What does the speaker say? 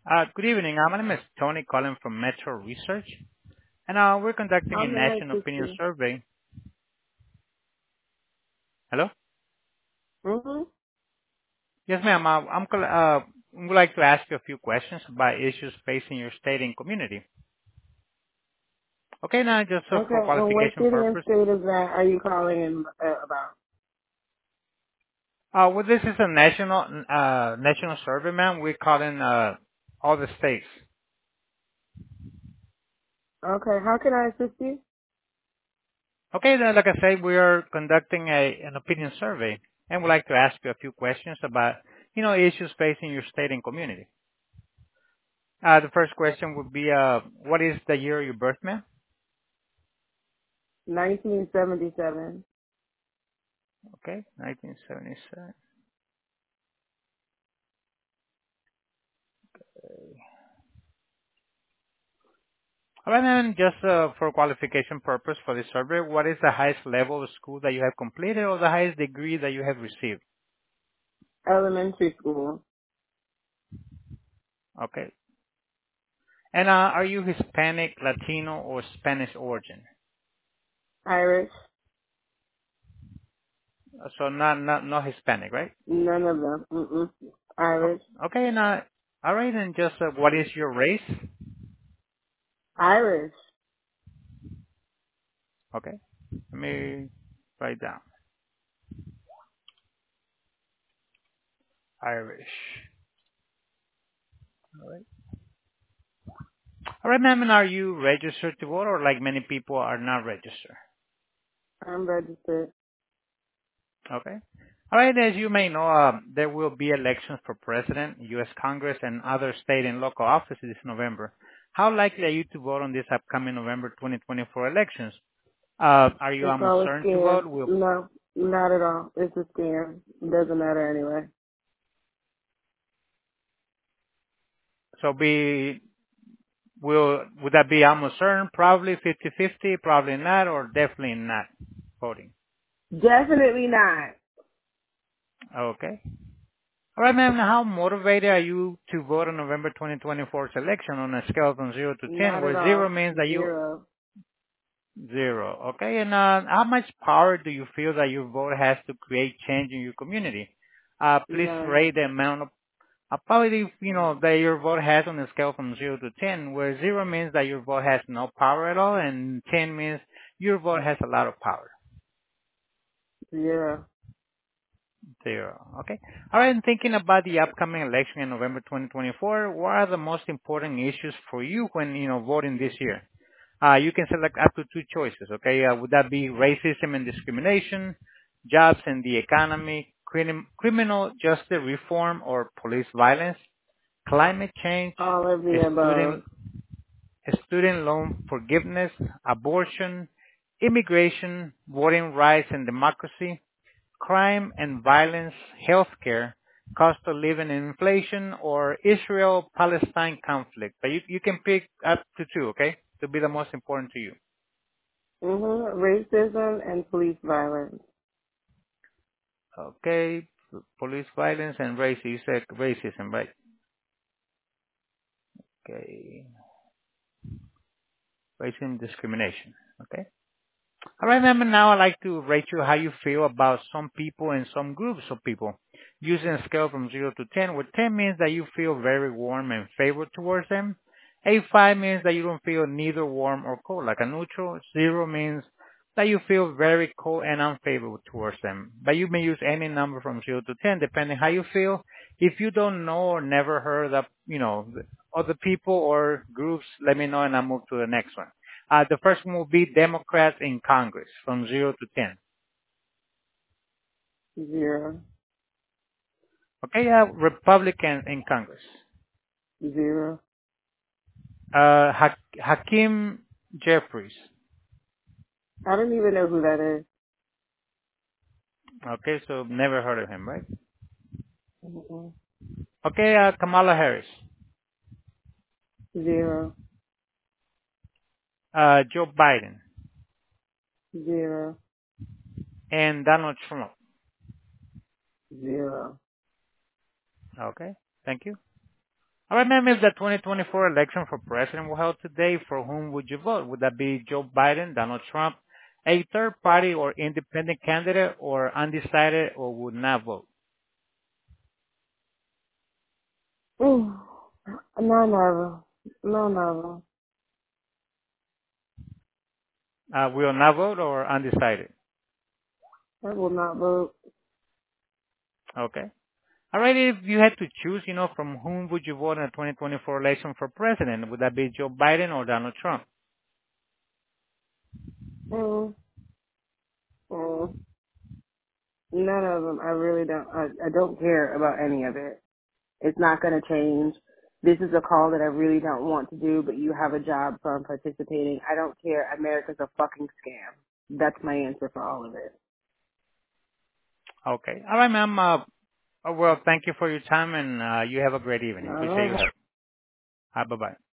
Good evening. My name is Tony calling from Metro Research, and we're conducting How a may I national assist opinion you? survey. Hello? Mm-hmm. Yes, ma'am. Would like to ask you a few questions about issues facing your state and community. Okay, now just for Okay, and what qualification city and purpose. state is that are you calling in about? Well, this is a national survey, ma'am. We're calling all the states. Okay, how can I assist you? Okay, then, like I said, we are conducting an opinion survey, and would like to ask you a few questions about, issues facing your state and community. The first question would be, what is the year of your birth, ma'am? 1977. Okay, 1977. All right, and just for qualification purpose for this survey, what is the highest level of school that you have completed or the highest degree that you have received? Elementary school. Okay. And are you Hispanic, Latino, or Spanish origin? Irish. So not Hispanic, right? None of them. Mm-mm. Irish. Okay, and all right, and just what is your race? Irish. Okay, let me write down Irish. All right. All right, ma'am, and are you registered to vote or like many people are not registered? I'm registered. Okay. All right, as you may know, there will be elections for president, U.S. Congress, and other state and local offices this November. How likely are you to vote on this upcoming November 2024 elections? Are you It's all a uncertain to scam. vote? No, not at all. It's a scam. It doesn't matter anyway. So would that be almost certain? Probably 50-50, probably not, or definitely not voting? Definitely not. Okay. All right, ma'am. Now, how motivated are you to vote on November 2024 election on a scale from 0 to 10, Not at where 0 all. means that you Zero. 0. Okay, and how much power do you feel that your vote has to create change in your community? Please None. rate the amount of power that your vote has on a scale from 0 to 10, where 0 means that your vote has no power at all, and 10 means your vote has a lot of power. Zero. 0. Okay. All right. And thinking about the upcoming election in November 2024, what are the most important issues for you when voting this year? You can select up to two choices. Okay. Would that be racism and discrimination, jobs and the economy, criminal justice reform or police violence, climate change, All of the above. student student loan forgiveness, abortion, immigration, voting rights and democracy, crime and violence, healthcare, cost of living and inflation, or Israel-Palestine conflict. But you can pick up to two, okay, to be the most important to you. Racism and police violence. Okay, police violence and racism. You said racism, right? Okay, racism, discrimination. Okay. All right, ma'am. And now I'd like to rate you how you feel about some people and some groups of people using a scale from 0 to 10, where 10 means that you feel very warm and favored towards them. 5 means that you don't feel neither warm or cold, like a neutral. 0 means that you feel very cold and unfavorable towards them. But you may use any number from 0 to 10, depending how you feel. If you don't know or never heard of, other people or groups, let me know and I'll move to the next one. The first one will be Democrats in Congress from 0 to 10. Zero. Okay, Republicans in Congress. Zero. Hakeem Jeffries. I don't even know who that is. Okay, so never heard of him, right? Mm-mm. Okay, Kamala Harris. Zero. Joe Biden. Zero. And Donald Trump. Zero. Okay, thank you. All right, ma'am, if the 2024 election for president were held today, for whom would you vote? Would that be Joe Biden, Donald Trump, a third party or independent candidate, or undecided, or would not vote? Mm. None of them. None of them. Will not vote or undecided? I will not vote. Okay. All right, if you had to choose, from whom would you vote in the 2024 election for president? Would that be Joe Biden or Donald Trump? Mm. Mm. None of them. I really don't. I don't care about any of it. It's not going to change. This is a call that I really don't want to do, but you have a job, so I'm participating. I don't care. America's a fucking scam. That's my answer for all of it. Okay. All right, ma'am. Well, thank you for your time, and you have a great evening. All Appreciate your right. help. Bye-bye.